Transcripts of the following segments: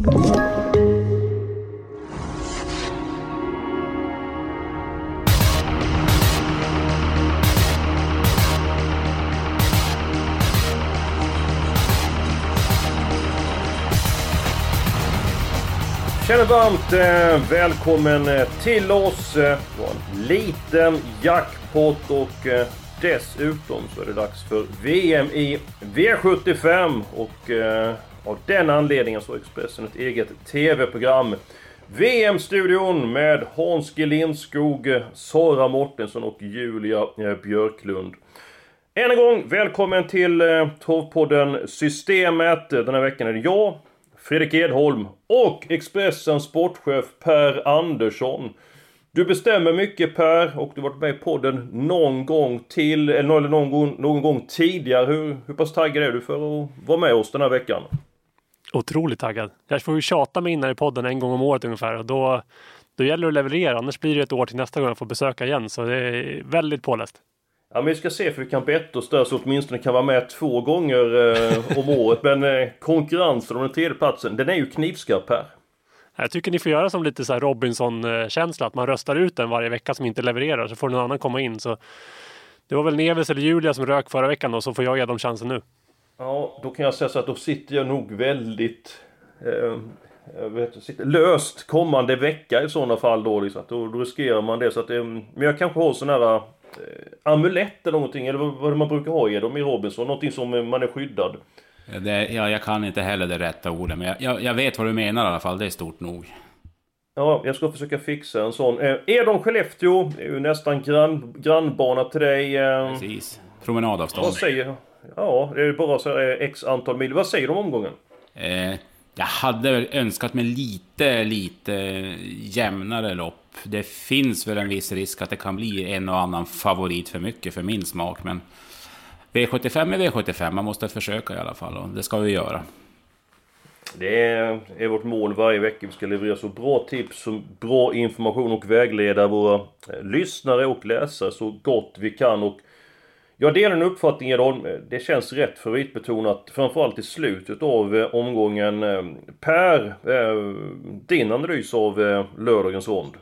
Känner varmt välkommen till oss. Det var en liten jackpot och dessutom så är det dags för VM i V75 och av den anledningen så har Expressen ett eget tv-program. VM-studion med Hans G. Lindskog, Sara Mortensson och Julia Björklund. Än en gång välkommen till Torvpodden Systemet. Den här veckan är det jag, Fredrik Edholm och Expressens sportchef Per Andersson. Du bestämmer mycket, Per, och du har varit med i podden någon gång tidigare. Hur pass taggad är du för att vara med oss den här veckan? Otroligt taggad. Jag får ju tjata mig in här i podden en gång om året ungefär, och då gäller det att leverera. Annars blir det ett år till nästa gång jag får besöka igen, så det är väldigt påläst. Ja, men vi ska se för vi kan betta oss där så åtminstone kan vara med 2 gånger om året. Men konkurrensen om den tredje platsen, den är ju knivskarp här. Jag tycker ni får göra som lite så här Robinson-känsla, att man röstar ut den varje vecka som inte levererar, så får någon annan komma in. Så det var väl Neves eller Julia som rök förra veckan, och så får jag ge dem chansen nu. Ja, då kan jag säga så att då sitter jag nog väldigt löst kommande vecka i sådana fall då. Liksom. Då riskerar man det. Så att, men jag kanske har sån här amulett eller någonting, eller vad man brukar ha i dem i Robinson, någonting som man är skyddad. Jag kan inte heller det rätta ordet, men jag vet vad du menar i alla fall, det är stort nog. Ja, jag ska försöka fixa en sån. Edon Skellefteå är ju nästan grannbana till dig. Precis, promenadavstånd. Vad säger? Ja, det är bara så x antal mil. Vad säger de om omgången? Jag hade väl önskat mig lite jämnare lopp. Det finns väl en viss risk att det kan bli en och annan favorit för mycket för min smak, men V75 är V75, man måste försöka i alla fall, och det ska vi göra. Det är vårt mål varje vecka. Vi ska leverera så bra tips, så bra information och vägleda våra lyssnare och läsare så gott vi kan. Och jag delar en uppfattning, Edholm. Det känns rätt favoritbetonat, framförallt i slutet av omgången. Per, din analys av lördagens rond?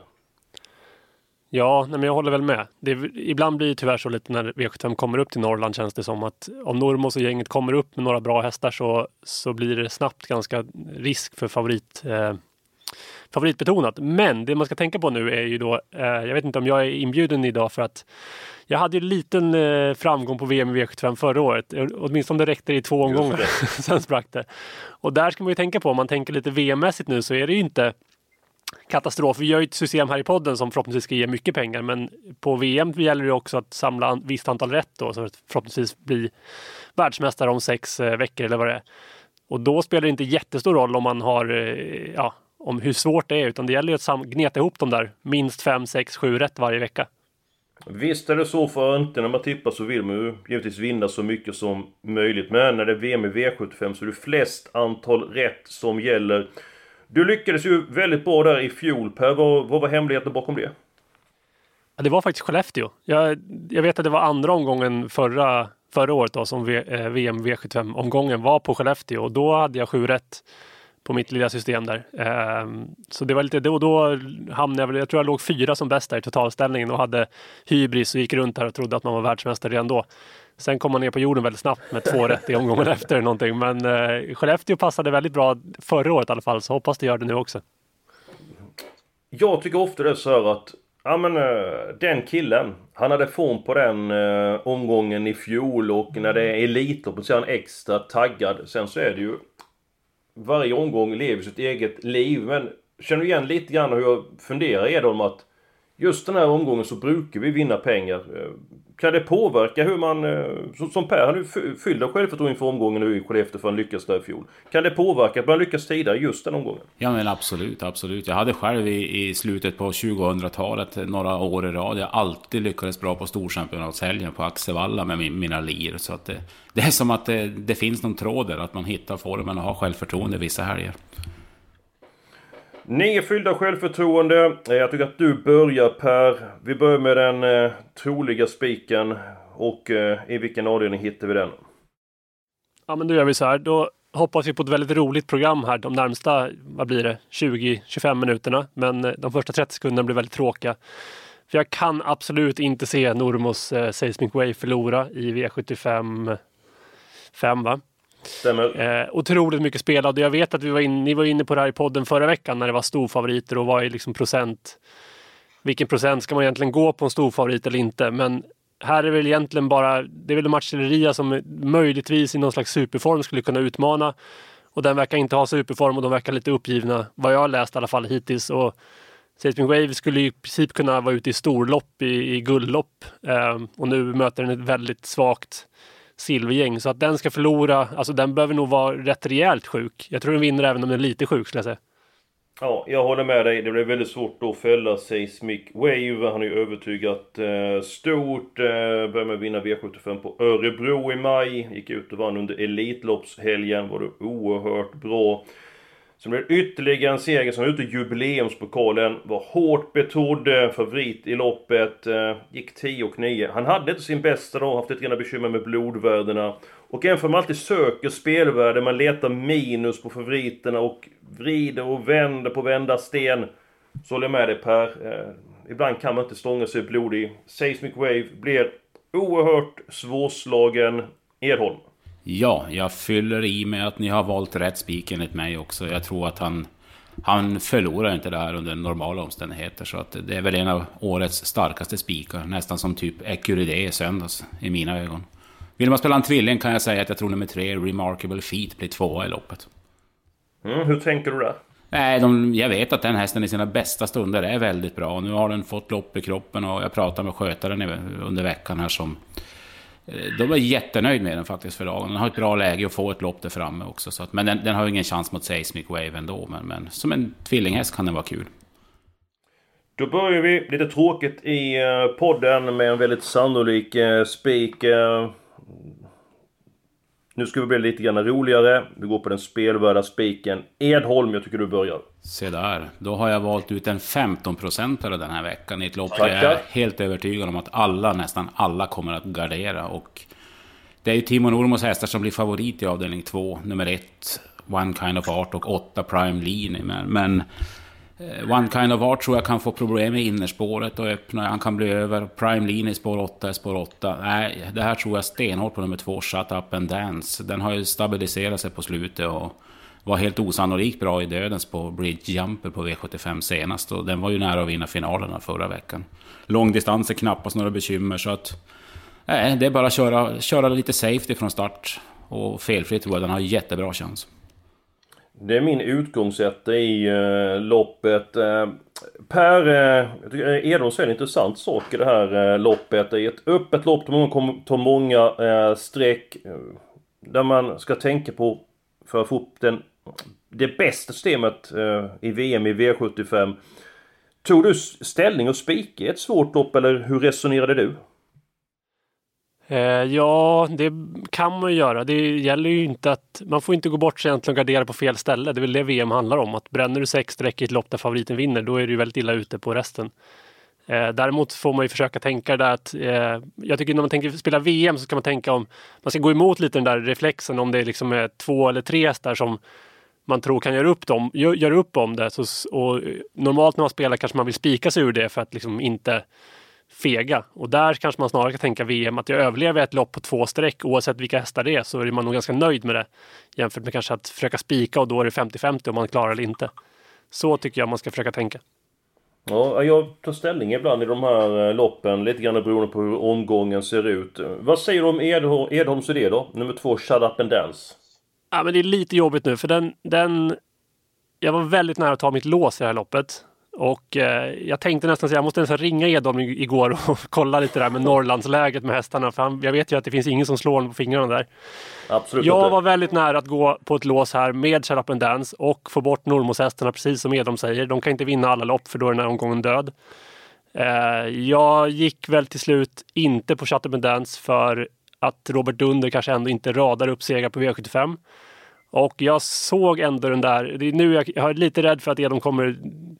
Ja, men jag håller väl med. Ibland blir det tyvärr så lite när V75 kommer upp till Norrland, känns det som att om Normos och gänget kommer upp med några bra hästar så blir det snabbt ganska risk för favoritbetonat. Men det man ska tänka på nu är ju då, jag vet inte om jag är inbjuden idag, för att jag hade ju en liten framgång på VM i V75 förra året. Åtminstone om det räckte i 2 omgångar. Sen sprack det. Och där ska man ju tänka på, om man tänker lite VM-mässigt nu, så är det ju inte katastrof. Vi gör ju ett system här i podden som förhoppningsvis ska ge mycket pengar, men på VM gäller det också att samla ett visst antal rätt då, så att förhoppningsvis bli världsmästare om 6 veckor eller vad det är. Och då spelar det inte jättestor roll om man har om hur svårt det är, utan det gäller ju att gneta ihop dem där minst 5, 6, 7 rätt varje vecka. Visst är det så, för inte när man tippar så vill man ju givetvis vinna så mycket som möjligt, men när det är VM i V75 så är det flest antal rätt som gäller. Du lyckades ju väldigt bra där i fjol, Per. Vad var hemligheten bakom det? Ja, det var faktiskt Skellefteå. Jag vet att det var andra omgången förra året då, som VM V75-omgången var på Skellefteå. Och då hade jag 7 rätt på mitt lilla system där. Så det var lite, då hamnade jag tror jag låg 4 som bäst där i totalställningen och hade hybris och gick runt här och trodde att man var världsmästare redan då. Sen kom man ner på jorden väldigt snabbt med 2 rätt i omgången efter någonting. Men Skellefteå passade väldigt bra förra året i alla fall, så hoppas det gör det nu också. Jag tycker ofta det är så här att den killen, han hade form på den omgången i fjol, och när det är elitlopp så är han extra taggad. Sen så är det ju varje omgång lever sitt eget liv, men känner du igen lite grann hur jag funderar om att just den här omgången så brukar vi vinna pengar. Kan det påverka hur man, som Per, han fyllde självförtroende inför omgången nu i Skellefteå för han lyckas där i fjol. Kan det påverka att man lyckas tidigare just den omgången? Ja, men absolut. Jag hade själv i slutet på 2000-talet några år i rad. Jag alltid lyckades bra på storchampionatshelgen på Axevalla med mina lir. Så att det är som att det finns någon tråd där, att man hittar formen och har självförtroende vissa helger. 9 fyllda självförtroende. Jag tycker att du börjar, Per. Vi börjar med den troliga spiken. Och i vilken avdelning hittar vi den? Ja, men då gör vi så här. Då hoppas vi på ett väldigt roligt program här de närmsta, 20-25 minuterna. Men de första 30 sekunderna blir väldigt tråkiga. För jag kan absolut inte se Nurmos Seismic Wave förlora i V75 5, va? Stämmer. Otroligt mycket spelad. Jag vet att ni var inne på det här i podden förra veckan när det var storfavoriter och vad är liksom procent. Vilken procent ska man egentligen gå på en storfavorit eller inte? Men här är väl egentligen bara, det är väl Marcelleria som möjligtvis i någon slags superform skulle kunna utmana. Och den verkar inte ha superform och de verkar lite uppgivna, vad jag har läst i alla fall hittills. Och Seismic Wave skulle i princip kunna vara ute i storlopp, i guldlopp. Och nu möter den ett väldigt svagt silvergäng. Så att den ska förlora, alltså den behöver nog vara rätt rejält sjuk. Jag tror den vinner även om den är lite sjuk, skulle jag säga. Ja, jag håller med dig. Det blir väldigt svårt att fälla Seismic Wave. Han är ju övertygat stort. Börjar med vinna V75 på Örebro i maj. Gick ut och vann under Elitloppshelgen. Var det oerhört bra. Sen blev det ytterligare en seger som var ute i jubileumspokalen. Var hårt betrodd, favorit i loppet. Gick 10-9. Han hade inte sin bästa då. Haft ett rena bekymmer med blodvärdena. Och även för man alltid söker spelvärde. Man letar minus på favoriterna och vrider och vänder på vända sten. Så håller jag med dig, Per. Ibland kan man inte stånga sig blodig. Seismic Wave blir oerhört svårslagen. Edholm. Ja, jag fyller i med att ni har valt rätt spik enligt mig också. Jag tror att han förlorar inte det här under normala omständigheter. Så att det är väl en av årets starkaste spikar. Nästan som typ Ecuride i söndags i mina ögon. Vill man spela en tvilling kan jag säga att jag tror nummer 3, Remarkable Feat, blir 2 i loppet. Hur tänker du där? Nej, jag vet att den hästen i sina bästa stunder är väldigt bra. Nu har den fått lopp i kroppen och jag pratade med skötaren under veckan här som... De var jättenöjd med den faktiskt för dagen. Den har ett bra läge att få ett lopp där framme också. Så att, men den har ju ingen chans mot Seismic Wave ändå. Men som en tvillinghäst kan den vara kul. Då börjar vi lite tråkigt i podden med en väldigt sannolik spik. Nu ska vi bli lite grann roligare. Vi går på den spelvärda spiken. Edholm, jag tycker du börjar. Se där. Då har jag valt ut en 15% den här veckan i ett lopp. Jag är helt övertygad om att nästan alla kommer att gardera. Och det är ju Timo Nurmos hästar som blir favorit i avdelning 2. Nummer 1, One Kind of Art och 8 Prime Lean. Men One Kind of Art tror jag kan få problem i innerspåret och öppna. Han kan bli över. Prime Lean i spår 8 är spår 8. Nej, det här tror jag stenhårt på nummer 2, Shut Up and Dance. Den har ju stabiliserat sig på slutet och var helt osannolikt bra i dödens på Bridge Jumper på V75 senast. Och den var ju nära att vinna finalerna förra veckan. Långdistans är knappast några bekymmer så att... Nej, det är bara att köra lite safety från start. Och felfritt tror jag den har jättebra chans. Det är min utgångssätt i loppet. Per, jag tycker Edholm säger en intressant sak i det här loppet. Det är ett öppet lopp där man kommer ta många streck. Där man ska tänka på för att få upp det bästa systemet i VM i V75. Tog du ställning och spik i ett svårt lopp eller hur resonerade du? Ja, det kan man ju göra. Det gäller ju inte att... Man får inte gå bort sig egentligen och gardera på fel ställe. Det är väl det VM handlar om. Att bränner du 6 streck i ett lopp där favoriten vinner, då är du ju väldigt illa ute på resten. Däremot får man ju försöka tänka där att... jag tycker när man tänker spela VM så ska man tänka om... Man ska gå emot lite den där reflexen om det är liksom 2 eller 3 hästar som man tror kan göra upp om det. Och normalt när man spelar kanske man vill spika sig ur det för att liksom inte... fega. Och där kanske man snarare kan tänka VM att jag överlever ett lopp på 2 streck oavsett vilka hästar det är, så är man nog ganska nöjd med det jämfört med kanske att försöka spika och då är det 50-50 om man klarar eller inte. Så tycker jag man ska försöka tänka. Ja, jag tar ställning ibland i de här loppen lite grann beroende på hur omgången ser ut. Vad säger du om Edholms idé då? Nummer 2, Shut Up and Dance. Ja, men det är lite jobbigt nu för den jag var väldigt nära att ta mitt lås i det här loppet. Och jag tänkte nästan att jag måste nästan ringa Edholm igår och kolla lite där med Norrlandsläget med hästarna. För jag vet ju att det finns ingen som slår honom på fingrarna där. Absolut jag inte. var väldigt nära att gå på ett lås här med Shut Up and Dance och få bort Nurmos-hästarna precis som Edholm säger. De kan inte vinna alla lopp för då är den här omgången död. Jag gick väl till slut inte på Shut Up and Dance för att Robert Dunder kanske ändå inte radar upp segrar på V75. Och jag såg ändå den där... Det är nu jag är lite rädd för att Edholm kommer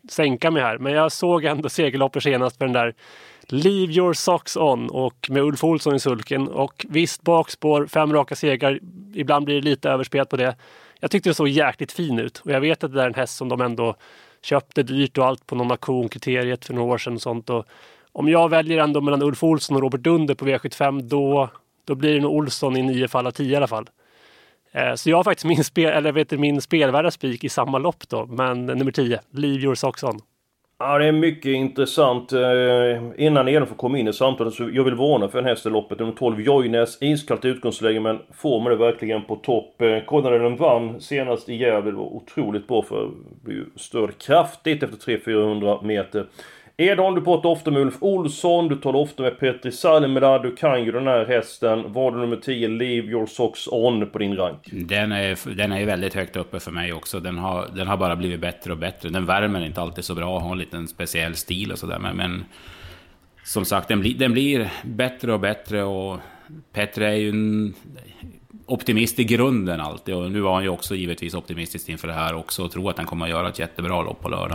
sänka mig här. Men jag såg ändå segerloppet senast för den där Leave Your Socks On och med Ulf Olsson i sulken. Och visst, bakspår, 5 raka segrar. Ibland blir det lite överspel på det. Jag tyckte det såg jäkligt fin ut. Och jag vet att det där är en häst som de ändå köpte dyrt och allt på någon auktionkriteriet för några år sedan och sånt. Och om jag väljer ändå mellan Ulf Olsson och Robert Dunder på V75, då blir det nog Olsson i 9 fall av 10 i alla fall. Så jag har faktiskt min spelvärda spik i samma lopp då, men nummer 10, Leave Your Socks On. Ja, det är mycket intressant. Innan Edholm får komma in i samtalet så jag vill varna för den här loppet. Nummer 12, Joines, iskallt utgångsläge, men får man det verkligen på topp. Kollade den vann senast i Gävle, det var otroligt bra för att bli störd kraftigt efter 300-400 meter. Edholm, du pratar ofta med Ulf Olsson, du talar ofta med Petri Salmela, du kan ju den här hästen. Var det nummer 10, Leave Your Socks On på din rank? Den är ju väldigt högt uppe för mig också. Den har bara blivit bättre och bättre. Den värmer inte alltid så bra, har en liten speciell stil och sådär. Men som sagt, den blir bättre och bättre, och Petri är ju en optimist i grunden alltid. Och nu var han ju också givetvis optimistisk inför det här också, och tror att han kommer att göra ett jättebra lopp på lördag.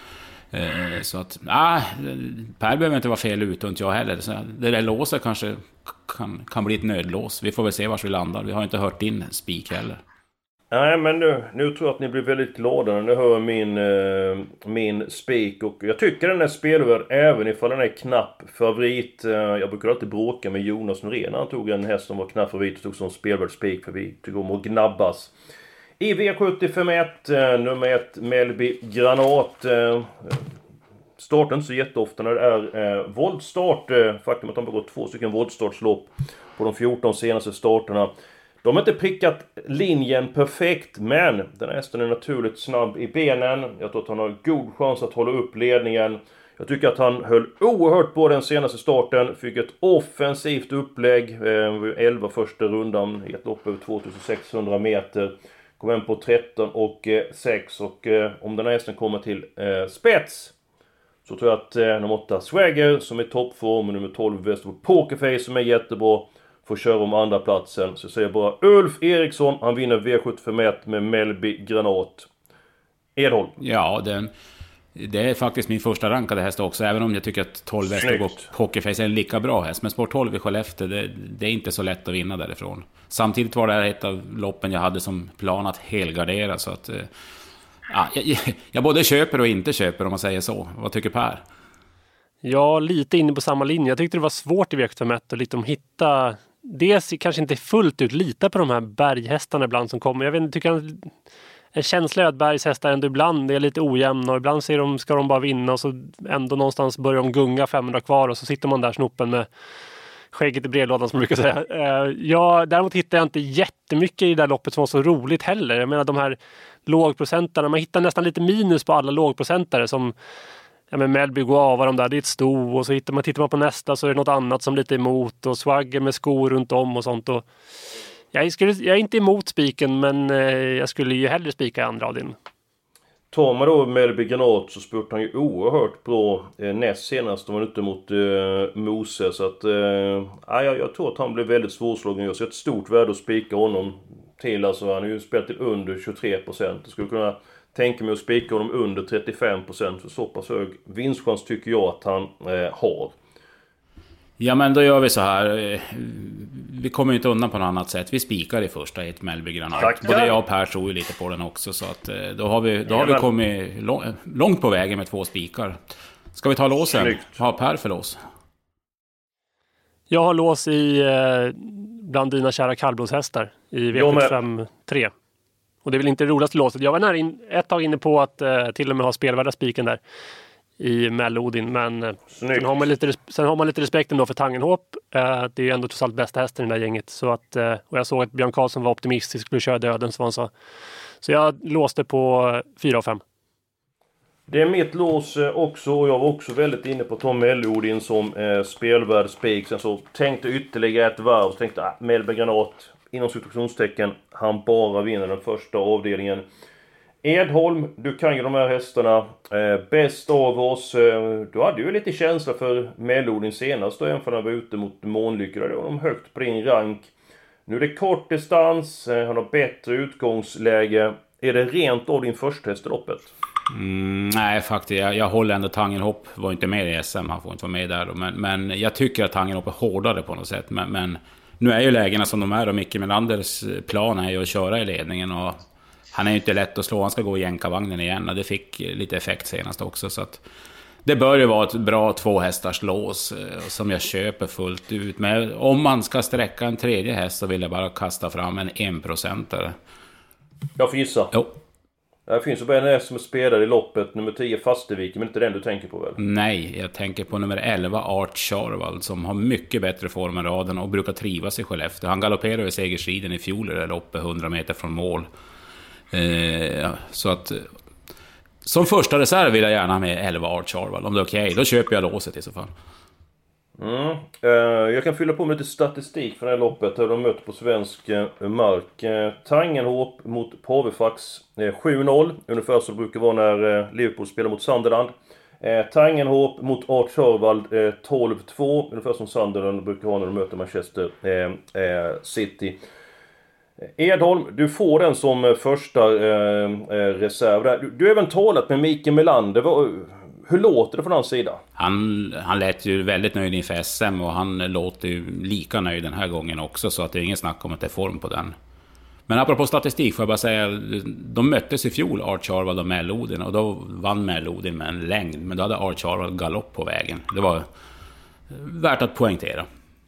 Så att Per behöver inte vara fel ute, och inte jag heller. Så det där låset kanske kan bli ett nödlås. Vi får väl se var vi landar. Vi har inte hört din spik heller. Nej, men nu tror jag att ni blir väldigt glada när ni hör min spik. Och jag tycker den är spelvärd även ifall den är knapp favorit. Jag brukar alltid bråka med Jonas Norén. Han tog en häst som var knapp favorit och tog som spelvärd spik, för vi tycker om att gnabbas. I V75 nummer 1, Melby Granat. Startar inte så jätteofta när det är voltstart. Faktum att de har gått 2 stycken voltstartslopp på de 14 senaste starterna. De har inte prickat linjen perfekt, men den här hästen är naturligt snabb i benen. Jag tror att han har god chans att hålla upp ledningen. Jag tycker att han höll oerhört på den senaste starten. Fick ett offensivt upplägg. 11 första rundan i ett lopp över 2600 meter. Kom hem på 13 och 6. Och om den här hästen kommer till spets, så tror jag att nummer 8 Swagger som är toppform, och nummer 12 Västerbo Pokerface som är jättebra får köra om andra platsen. Så jag säger bara Ulf Eriksson, han vinner V75 med Melby Granat. Edholm. Ja, det är faktiskt min första rankade häst också, även om jag tycker att 12 Västerbo Pokerface är en lika bra häst. Men spår 12 i Skellefteå, det är inte så lätt att vinna därifrån. Samtidigt var det här ett av loppen jag hade som plan att helgardera, så att jag både köper och inte köper, om man säger så. Vad tycker Per? Ja, lite inne på samma linje. Jag tyckte det var svårt i V75 att liksom hitta, dels kanske inte fullt ut lita på de här berghästarna ibland som kommer. Jag vet inte, tycker en känsla att bergshästar ändå ibland är lite ojämna, och ibland ska de bara vinna, och så ändå någonstans börjar de gunga 500 kvar, och så sitter man där snoppen med skägget i brevlådan, som man brukar säga. Däremot hittar jag inte jättemycket i det där loppet som var så roligt heller. Jag menar, de här lågprocentarna, man hittar nästan lite minus på alla lågprocentare, som Melby Guava, de där, det är ett sto, och så tittar man på nästa så är det något annat som lite emot, och Swagger med skor runt om och sånt. Och jag är inte emot spiken, men jag skulle ju hellre spika i andra avdelningen. Tar man då Melby Granat så spurtade han ju oerhört bra näst senast. De var ute mot Mose. Så att jag tror att han blev väldigt svårslagen. Jag ser ett stort värde att spika honom till. Alltså han har ju spelat till under 23%. Jag skulle kunna tänka mig att spika honom under 35%. För så pass hög vinstchans tycker jag att han har. Ja, men då gör vi så här. Vi kommer ju inte undan på något annat sätt. Vi spikar i första ett Melby Granat. Både jag och Per tror ju lite på den också. Så att då har vi kommit långt på vägen med 2 spikar. Ska vi ta låsen? Snyggt. Vad har Per för lås? Jag har lås i bland dina kära kallblodshästar i V75 3. Och det är väl inte det roligaste låset. Jag var nära ett tag inne på att till och med ha spelvärda spiken där i Mellodin, men sen har man lite respekt ändå för Tangenhop. Det är ju ändå trots allt bästa hästen i det där gänget, så att, och jag såg att Björn Karlsson var optimistisk, skulle köra döden, som han sa. Så jag låste på 4 av 5. Det är mitt lås också, och jag var också väldigt inne på Tom Mellodin som spelvärd spik. Sen så tänkte ytterligare ett varv, så tänkte Melby Granat inom situationstecken, han bara vinner den första avdelningen. Edholm, du kan ju de här hästarna bäst av oss. Du hade ju lite känsla för Mellodin senast, och även för när han var ute mot Månlycka. Då var de högt på din rank. Nu är det kort distans, han har bättre utgångsläge. Är det rent av din första häst i loppet? Nej, faktiskt. Jag håller ändå Tangenhop. Var inte med i SM, han får inte vara med där. Men jag tycker att Tangenhop är hårdare på något sätt. Men nu är ju lägena som de är, och Micke Melanders plan är ju att köra i ledningen. Och han är ju inte lätt att slå, han ska gå i jänkarvagnen igen. Och det fick lite effekt senast också. Så att det bör ju vara ett bra 2 hästars lås som jag köper fullt ut. Men om man ska sträcka en tredje häst så vill jag bara kasta fram en 1%. Jag får gissa. Jo. Det finns ju bara en häst som är spelad i loppet, nummer 10 Fastervik, men inte den du tänker på väl? Nej, jag tänker på nummer 11 Art Charvald, som har mycket bättre form än raden och brukar trivas i Skellefteå. Han galopperade i segersriden i fjol i det loppet 100 meter från mål. Så att som första reserv vill jag gärna ha med 11 Art Charvald. Om det är okej, då köper jag låset i så fall. Jag kan fylla på med lite statistik för det här loppet. Hur de möter på svensk mark. Tangenhop mot Pavefax 7-0. Ungefär så det brukar vara när Liverpool spelar mot Sunderland. Tangenhop mot Art Charvald 12-2. Ungefär som Sunderland brukar ha när de möter Manchester City. Edholm, du får den som första reserv. Du har även talat med Micke Melander. Hur låter det från hans sida? Han lät ju väldigt nöjd inför SM, och han låter ju lika nöjd den här gången också, så att det är ingen snack om att det är form på den. Men apropå statistik får jag bara säga, de möttes i fjol, Art Charvald och Mellodin, och då vann Mellodin med en längd, men då hade Art Charvald galopp på vägen. Det var värt att poängtera.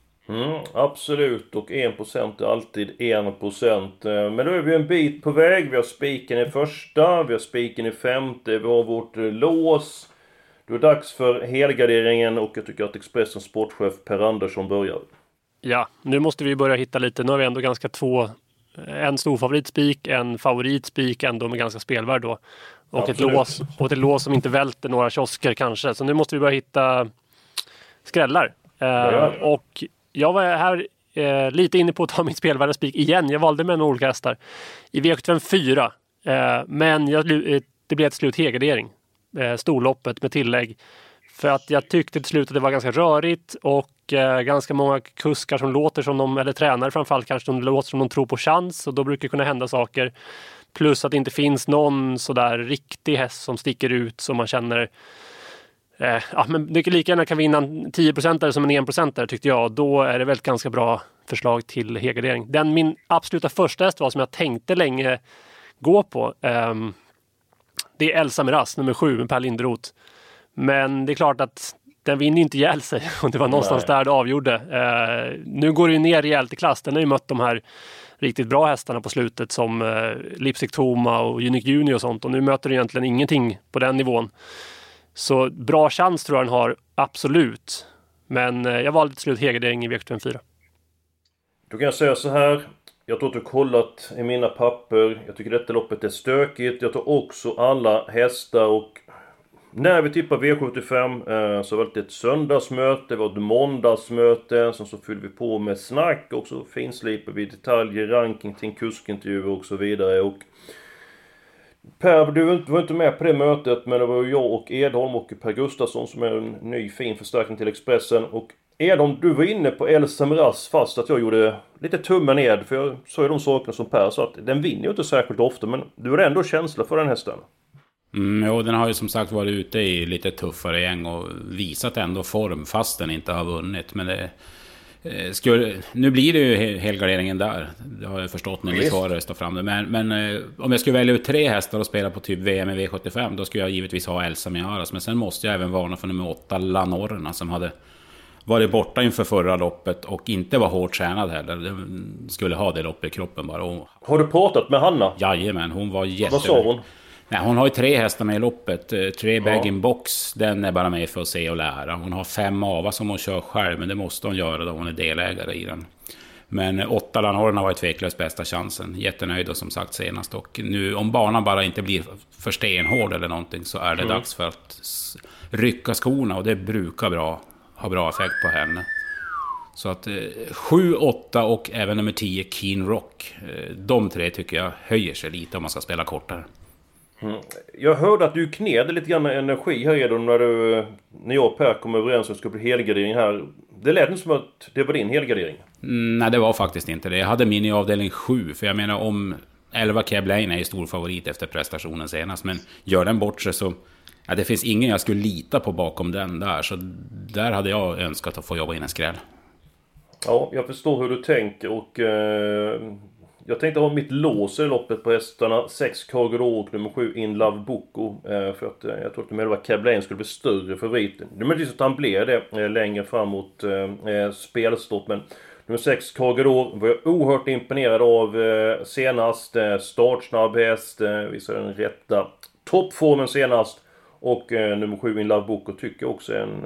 Absolut, och 1% är alltid 1%. Men då är vi en bit på väg. Vi har spiken i första, vi har spiken i femte, vi har vårt lås. Då är det dags för helgarderingen, och jag tycker att Expressens sportchef Per Andersson börjar. Ja, nu måste vi börja hitta lite. Nu har vi ändå ganska en stor favoritspik, en favoritspik ändå med ganska spelvärd då. Och ett lås som inte välter några kiosker kanske. Så nu måste vi börja hitta skrällar. Och jag var här lite inne på att ta min spelvärda spik igen. Jag valde med olika hästar i V75 4. Men det blev ett slut helgardering. Storloppet med tillägg. För att jag tyckte till slut att det var ganska rörigt. Och ganska många kuskar som låter som de, eller tränare framförallt kanske, som låter som de tror på chans. Och då brukar det kunna hända saker. Plus att det inte finns någon sådär riktig häst som sticker ut som man känner... men det lika gärna kan vinna en 10% som en 1% tyckte jag. Då är det väl ett ganska bra förslag till helgardering. Min absoluta första häst var, som jag tänkte länge gå på. Det är Elsa Miraz, nummer 7 med Per Linderoth. Men det är klart att den vinner inte ihjäl sig. Och det var någonstans där det avgjorde. Nu går det ju ner rejält i klass. Den har ju mött de här riktigt bra hästarna på slutet, som Lipstick Toma och Unique Junior och sånt. Och nu möter det egentligen ingenting på den nivån. Så bra chans tror jag den har, absolut. Men jag valde till slut helgardering i V75 4. Då kan jag säga så här. Jag tror att du kollat i mina papper. Jag tycker detta loppet är stökigt. Jag tar också alla hästar, och när vi tippar V75 så var det ett söndagsmöte, det var ett måndagsmöte. Sen så fyllde vi på med snack, och så finslipar vi detaljer, ranking till kuskintervjuer och så vidare. Och Per, du var inte med på det mötet, men det var ju jag och Edholm och Per Gustafsson som är en ny fin förstärkning till Expressen. Och Edholm, du var inne på Elsa Miraz, fast att jag gjorde lite tummen ned, för jag sa ju de sakerna som Per, så att den vinner ju inte särskilt ofta, men du har ändå känsla för den hästen. Jo, den har ju som sagt varit ute i lite tuffare gäng och visat ändå form fast den inte har vunnit. Men det nu blir det ju helgarderingen där. Det har jag förstått när ni svarar rösta fram det. Men om jag skulle välja ut 3 hästar och spela på typ VM i V75, då skulle jag givetvis ha Elsa Miraz. Men sen måste jag även varna för nummer 8 Lanorna, som hade varit borta inför förra loppet och inte var hårt tränad heller. Skulle ha det loppet i kroppen bara. Har du pratat med Hanna? Jajamän, hon var jätte... Vad sa hon? Nej, hon har ju 3 hästar med i loppet. 3 bag-in-box, den är bara med för att se och lära. Hon har 5 ava som hon kör själv, men det måste hon göra då hon är delägare i den. Men 8 Lanorna var ju tveklöst bästa chansen. Jättenöjd som sagt senast. Och nu, om banan bara inte blir för stenhård eller någonting, så är det dags för att rycka skorna. Och det brukar ha bra effekt på henne. Så att 7, 8 och även nummer 10 Keen Rock. De 3 tycker jag höjer sig lite om man ska spela kortare. Jag hörde att du knedde lite grann energi här redan när jag och Per kom överens om att det skulle bli helgardering här. Det lät inte som att det var din helgardering. Nej, det var faktiskt inte det. Jag hade min i avdelning 7. För jag menar, om 11 Keblain är ju stor favorit efter prestationen senast. Men gör den bort sig så... Ja, det finns ingen jag skulle lita på bakom den där. Så där hade jag önskat att få jobba in en skräll. Ja, jag förstår hur du tänker och jag tänkte ha mitt lås i loppet på hästarna. 6 Cargador och nummer 7 In Love Boko. För att jag tror att nummer 11 Keblain skulle bli större favorit. Det är möjligt att han blir det längre framåt spelstopp. Men nummer 6 Cargador var jag oerhört imponerad av senast. Startsnabb häst, visade den rätta toppformen senast. Och nummer 7 In Love Boko tycker jag också är en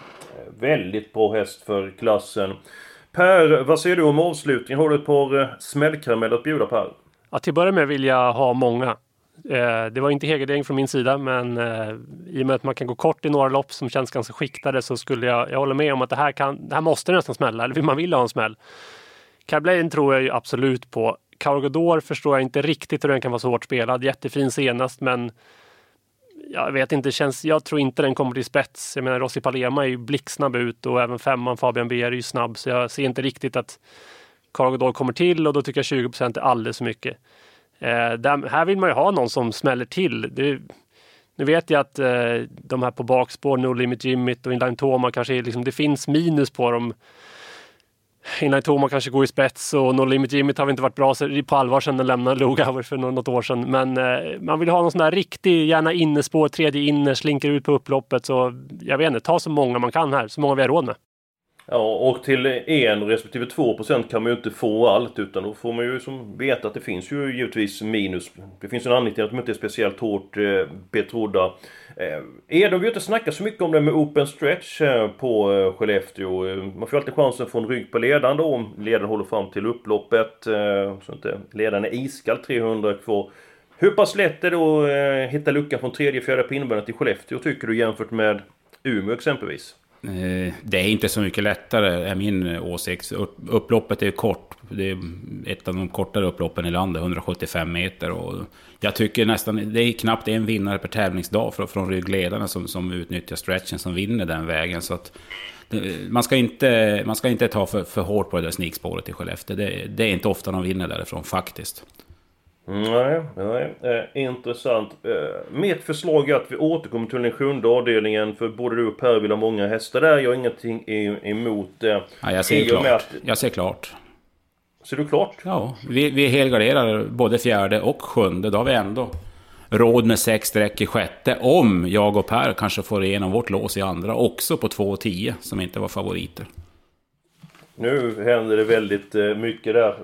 väldigt bra häst för klassen. Per, vad säger du om avslutningen? Har du ett par smällkarameller att bjuda, Per? Ja, till att börja med vill jag ha många. Det var inte helgardering från min sida, men i och med att man kan gå kort i några lopp som känns ganska skiktade så skulle jag hålla med om att det här måste nästan smälla, eller man vill ha en smäll. Keblain tror jag ju absolut på. Cargador förstår jag inte riktigt hur den kan vara så hårt spelad. Jättefin senast, men jag vet inte, jag tror inte den kommer till spets. Jag menar, Rossi Palema är ju blixtsnabb ut och även 5:an Fabian B är ju snabb, så jag ser inte riktigt att Cargador kommer till, och då tycker jag 20% är alldeles för mycket. Här vill man ju ha någon som smäller till. Nu vet jag att de här på bakspår, No Limit Jimmit och Inline Toma kanske är liksom, det finns minus på dem. Inline Toma kanske går i spets och No Limit Jimmit har inte varit bra på allvar sedan den lämnade Lugauer för något år sedan. Men man vill ha någon sån där riktig, gärna innespår, tredje inner, slinker ut på upploppet. Så jag vet inte, ta så många man kan här, så många vi har råd med. Ja, och till 1 respektive 2% kan man ju inte få allt, utan då får man ju som veta att det finns ju givetvis minus. Det finns en anledning till att de inte är speciellt hårt betrodda. Vi har inte snackat så mycket om det med open stretch på Skellefteå. Man får alltid chansen att få en rygg på ledaren då, om ledaren håller fram till upploppet. Så inte ledaren är iskall 300 kvar. Hur pass lätt är det att hitta luckan från 3-4 pinnbenet i Skellefteå, tycker du, jämfört med Umeå exempelvis? Det är inte så mycket lättare, är min åsikt. Upploppet är kort. Det är ett av de kortare upploppen i landet, 175 meter. Och jag tycker nästan, det är knappt en vinnare per tävlingsdag från ryggledarna som utnyttjar stretchen, som vinner den vägen. Så att man ska inte ta för hårt på det där snikspåret i Skellefteå. Det är inte ofta de vinner därifrån faktiskt. Nej, intressant. Mitt förslag är att vi återkommer till den 7:e avdelningen, för både du och Per vill ha många hästar där. Jag har ingenting emot det. Ja, jag ser klart. Ser du klart? Ja, vi helgarderar både 4:e och 7:e. Då har vi ändå råd med 6 streck i 6:e. Om jag och Per kanske får igenom vårt lås i andra också på 2 och 10, som inte var favoriter. Nu händer det väldigt mycket där.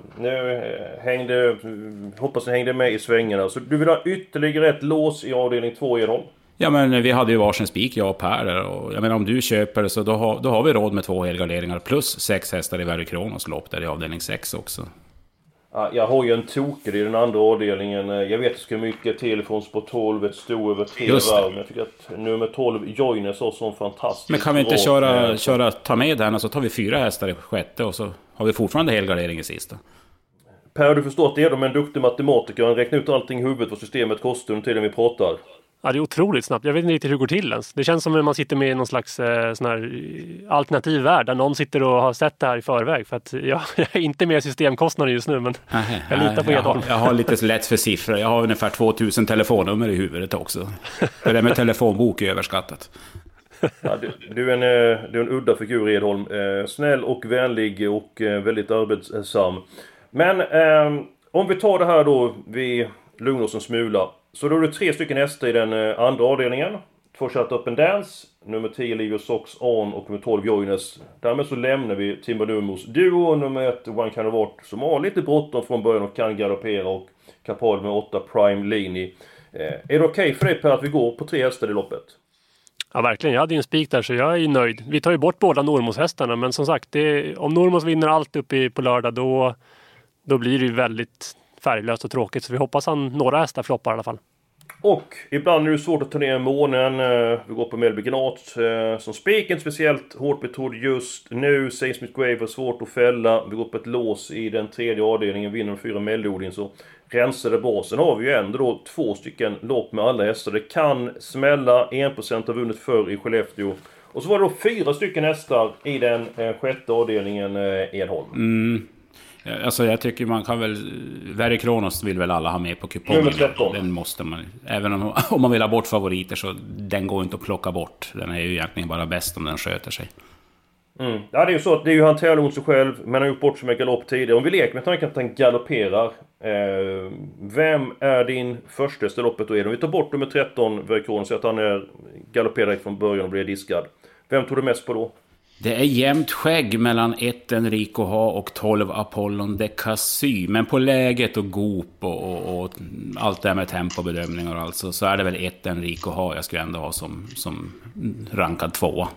Hoppas ni hängde med i svängarna. Så du vill ha ytterligare ett lås i avdelning 2 i Edholm? Ja, men vi hade ju varsin spik, jag och Per där. Och jag menar, om du köper det så då har vi råd med 2 helgarderingar plus 6 hästar i Verry Kronos lopp där i avdelning 6 också. Ja, jag har ju en toker i den andra avdelningen. Jag vet att det ska mycket till från spår 12, ett stå över 3 varv. Men jag tycker att nummer 12, Joines, har sån fantastisk. Men kan vi inte ta med den och så tar vi 4 hästar i 6:e och så har vi fortfarande helgardering i sista. Per, du förstår att det är de en duktig matematiker. Han räknar ut allting i huvudet vad systemet kostar under tiden vi pratar. Ja, det är otroligt snabbt. Jag vet inte riktigt hur det går till ens. Det känns som att man sitter med i någon slags sån här alternativ värld där någon sitter och har sett det här i förväg. För att jag är inte med i systemkostnader just nu, men jag litar på Edholm. Jag har lite lätt för siffror. Jag har ungefär 2000 telefonnummer i huvudet också. Det där med telefonbok är överskattat. Ja, du är en udda figur, Edholm. Snäll och vänlig och väldigt arbetsam. Men om vi tar det här då, vi lugnar oss en smula. Så då är det 3 stycken hästar i den andra avdelningen. 2 Shut Up and Dance, nummer 10 Livio Sox On och nummer 12 Joines. Därmed så lämnar vi Timber Numos duo och nummer 1 One Kind of Art, som har lite bråttom från början och kan galoppera, och kapabel med 8 Prime Lini. Är det okej för dig, Per, att vi går på 3 hästar i loppet? Ja, verkligen. Jag hade ju en spik där, så jag är nöjd. Vi tar ju bort båda Normos-hästarna, men som sagt, om Normos vinner allt uppe på lördag, då blir det ju väldigt färglöst och tråkigt. Så vi hoppas några hästar floppar i alla fall. Och ibland är det svårt att ta ner månen. Vi går på Melby Gnat som spiken, speciellt hårt betrodd just nu. Seismic Grave var svårt att fälla. Vi går på ett lås i den 3:e avdelningen. Vinner 4 Melodin, så rensar det bra. Sen har vi ju ändå då 2 stycken lopp med alla hästar. Det kan smälla. 1% har vunnit förr i Skellefteå. Och så var det då 4 stycken hästar i den 6:e avdelningen, Edholm. Alltså jag tycker man kan väl... Very Kronos vill väl alla ha med på kupongen. Nummer 13. Den måste man... Även om man vill ha bort favoriter så den går inte att plocka bort. Den är ju egentligen bara bäst om den sköter sig. Mm. Ja, det är ju så att det är ju han tävlar mot sig själv, men han har gjort bort sig med galopp tidigare. Om vi leker med tanken att han galopperar, vem är din första loppet då? Om vi tar bort nummer 13 Very Kronos, så att han är galopperar från början och blir diskad. Vem tog du mest på då? Det är jämnt skägg mellan 1 Enrico Ha och 12 Apollon de Cassy. Men på läget och gop och allt det här med tempobedömningar och alltså, så är det väl 1 Enrico Ha jag skulle ändå ha som rankad 2.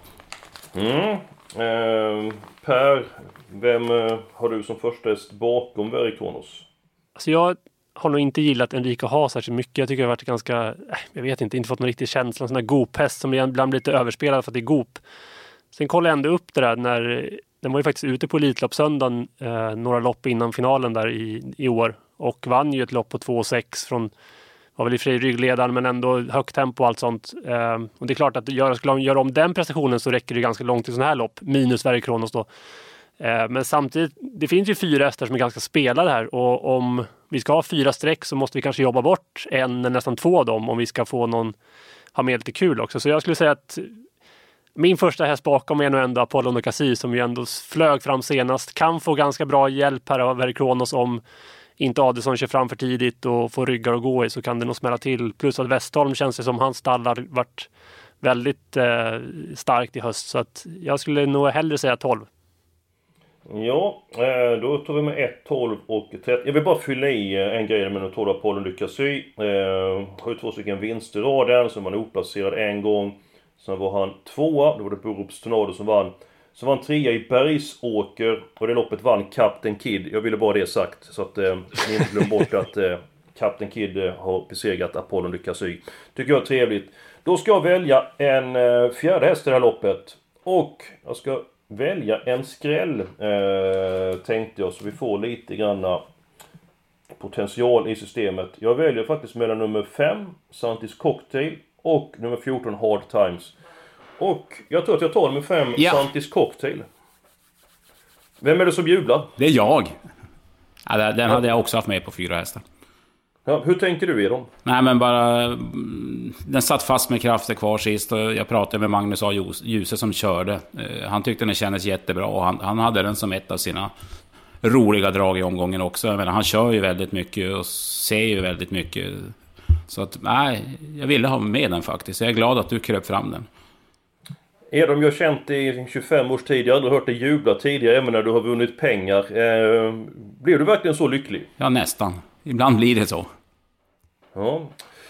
Per, vem har du som första häst bakom Very Kronos? Alltså jag har nog inte gillat Enrico Ha särskilt mycket. Jag tycker det har varit ganska, jag vet inte fått någon riktig känsla. En sån här gophäst som ibland blir lite överspelad för att det är gop. Sen kollade jag ändå upp det där när den var ju faktiskt ute på Elitloppssöndagen några lopp innan finalen där i år. Och vann ju ett lopp på 2,6 från, var väl i fri ryggledaren men ändå högt tempo och allt sånt. Och det är klart att skulle de göra om den prestationen så räcker det ganska långt i sån här lopp. Minus Very Kronos då. Men samtidigt, det finns ju 4 hästar som är ganska spelade här. Och om vi ska ha 4 streck så måste vi kanske jobba bort en eller nästan 2 av dem om vi ska få ha med lite kul också. Så jag skulle säga att min första häst bakom är nog ändå Apollon de Cassy som ju ändå flög fram senast. Kan få ganska bra hjälp här av Very Kronos om inte Adelsson kör fram för tidigt och får ryggar att gå i, så kan det nog smälla till. Plus att Westholm känns det som hans stall har varit väldigt starkt i höst. Så att jag skulle nog hellre säga 12. Ja, då tar vi med 1, 12 och 13. Jag vill bara fylla i en grej med 12 Apollon de Cassy. Har ju 2 stycken vinster i raden, som han oplacerad en gång. Sen var han 2, då var det Borups Tornado som vann. Så vann 3 i Bergsåker och det loppet vann Captain Kid. Jag ville bara det sagt så att ni inte glömmer bort att Captain Kid har besegrat Apollon de Cassy. Tycker jag är trevligt. Då ska jag välja en fjärde häst i det här loppet. Och jag ska välja en skräll tänkte jag, så vi får lite grann potential i systemet. Jag väljer faktiskt mellan nummer 5 Santis Cocktail och nummer 14 Hard Times. Och jag tror att jag tar nummer 5 Santis Cocktail. Vem är det som jublar? Det är jag. Ja, den hade jag också haft med på 4 hästar. Ja, hur tänker du i dem? Nej, men bara... Den satt fast med krafter kvar sist och jag pratade med Magnus A. Djuse som körde. Han tyckte den kändes jättebra och han hade den som ett av sina roliga drag i omgången också. Jag menar, han kör ju väldigt mycket och ser ju väldigt mycket. Så att, nej, jag ville ha med den faktiskt. Jag är glad att du kröp fram den. Edom, jag har känt i 25 års tid. Jag har aldrig hört dig jubla tidigare, även när du har vunnit pengar. Blev du verkligen så lycklig? Ja, nästan. Ibland blir det så. Ja.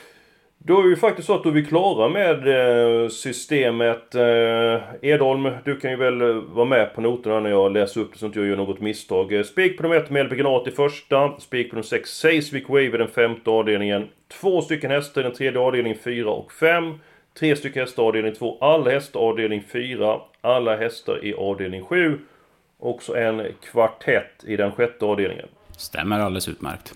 Då är det ju faktiskt så att du är klara med systemet. Edholm, du kan ju väl vara med på noterna när jag läser upp det så att jag inte gör något misstag. Spik på nummer 1 med Begnat i första. Spik på nummer 6 Seismic Wave i den 5:e avdelningen. 2 stycken hästar i den 3:e avdelningen 4 och 5. 3 stycken hästar i avdelning 2. Alla hästar i avdelning 4. Alla hästar i avdelning 7. Och så en kvartett i den 6:e avdelningen. Stämmer alldeles utmärkt.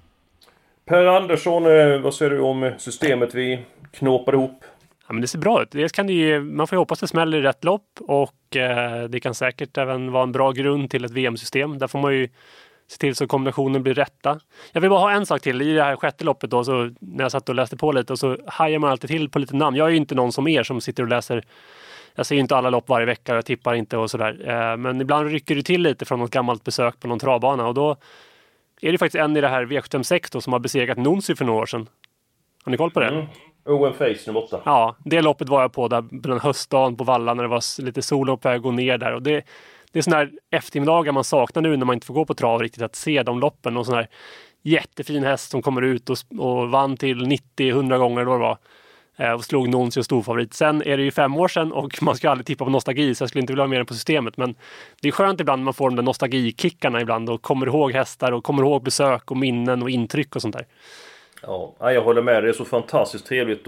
Per Andersson, vad säger du om systemet vi knåpade ihop? Ja, men det ser bra ut. Det kan man får ju hoppas det smäller i rätt lopp och det kan säkert även vara en bra grund till ett VM-system. Där får man ju se till så kombinationen blir rätta. Jag vill bara ha en sak till. I det här 6:e loppet då, så när jag satt och läste på lite och så hajar man alltid till på lite namn. Jag är ju inte någon som er som sitter och läser. Jag ser ju inte alla lopp varje vecka, jag tippar inte och sådär. Men ibland rycker det till lite från något gammalt besök på någon travbana och då är det faktiskt en i det här V76 då som har besegrat Nunzi för några år sedan. Har ni koll på det? Owen Face nummer 8. Ja, det loppet var jag på där på den höstdagen på Valla när det var lite sol på väg att gå ner där. Och det är sådana här eftermiddagar man saknar nu när man inte får gå på trav riktigt, att se de loppen. Och sån här jättefin häst som kommer ut och vann till 90-100 gånger då det var. Och slog Nunzi och storfavorit. Sen är det ju 5 år sedan och man ska aldrig tippa på nostalgi, så jag skulle inte vilja ha med den på systemet. Men det är skönt ibland när man får de där nostalgikickarna ibland och kommer ihåg hästar och kommer ihåg besök och minnen och intryck och sånt där. Ja, jag håller med. Det är så fantastiskt trevligt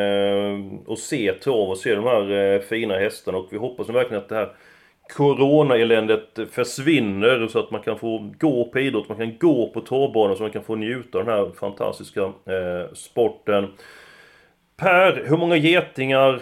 att se trav och se de här fina hästarna. Och vi hoppas verkligen att det här corona-eländet försvinner så att man kan få gå på idrott, man kan gå på travbanan så man kan få njuta av den här fantastiska sporten. Per, hur många getingar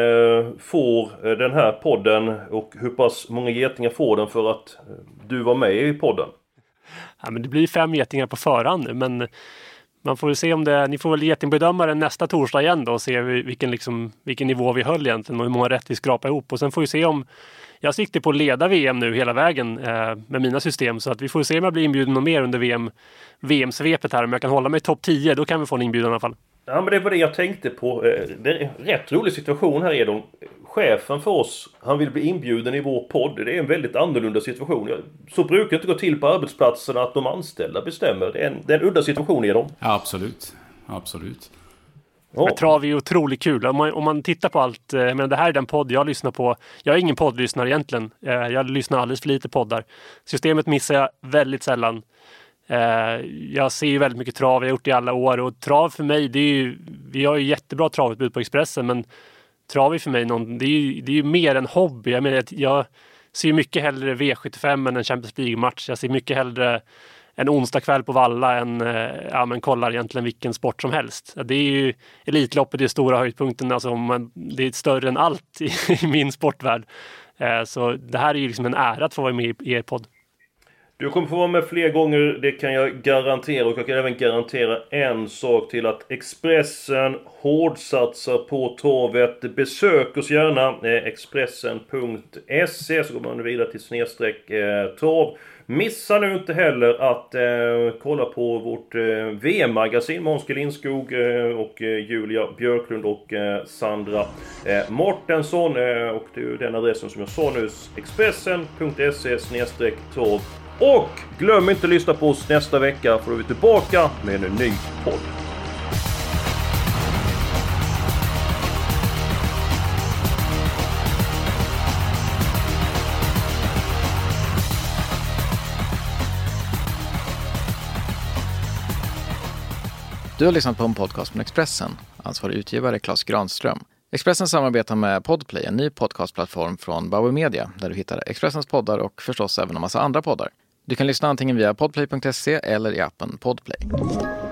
får den här podden och hur pass många getingar får den för att du var med i podden? Ja, men det blir 5 getingar på förhand nu, men man får väl se om ni får väl getingbedöma den nästa torsdag igen då och se vilken nivå vi höll egentligen och hur många rätt vi skrapar ihop. Och sen får vi se om jag siktar på att leda VM nu hela vägen med mina system, så att vi får se om jag blir inbjuden något mer under VM-svepet här. Om jag kan hålla mig i topp 10, då kan vi få en inbjudan i alla fall. Ja, men det var det jag tänkte på. Det är en rätt rolig situation här, Edon. Chefen för oss, han vill bli inbjuden i vår podd. Det är en väldigt annorlunda situation. Så brukar det inte gå till på arbetsplatserna att de anställda bestämmer. Det är en udda situation, Edon. Ja, absolut. Men trav är otroligt kul. Om man tittar på allt, men det här är den podd jag lyssnar på. Jag är ingen poddlyssnare egentligen. Jag lyssnar alldeles för lite poddar. Systemet missar jag väldigt sällan. Jag ser ju väldigt mycket trav, jag har gjort det i alla år, och trav för mig, vi har ju jättebra travutbud på Expressen, men trav är för mig det är ju mer en hobby. Jag menar, jag ser ju mycket hellre V75 än en Champions League-match. Jag ser mycket hellre en onsdag kväll på Valla än kollar egentligen vilken sport som helst. Det är ju Elitloppet, det är stora höjdpunkten, alltså det är större än allt i min sportvärld. Så det här är ju liksom en ära att få vara med i er podd. Du kommer få vara med fler gånger, det kan jag garantera. Och jag kan även garantera en sak till, att Expressen hårdsatsar på travet. Besök oss gärna, expressen.se, så går man vidare till /trav. Missa nu inte heller att kolla på vårt VM-magasin med Hans Lindskog och Julia Björklund och Sandra Mortensson. Och det är ju den adressen som jag sa nu, expressen.se/trav. Och glöm inte att lyssna på oss nästa vecka, för då är vi tillbaka med en ny podd. Du har lyssnat på en podcast från Expressen. Ansvarig utgivare Claes Granström. Expressen samarbetar med Podplay, en ny podcastplattform från Bauer Media, där du hittar Expressens poddar och förstås även en massa andra poddar. Du kan lyssna antingen via podplay.se eller i appen Podplay.